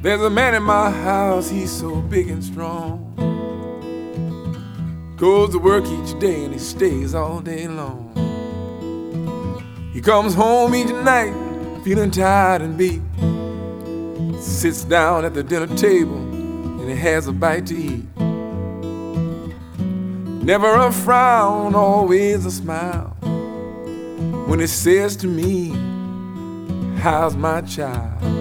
There's a man in my house, he's so big and strong. Goes to work each day and he stays all day long. He comes home each night feeling tired and beat. Sits down at the dinner table and he has a bite to eat. Never a frown, always a smile when he says to me, how's my child?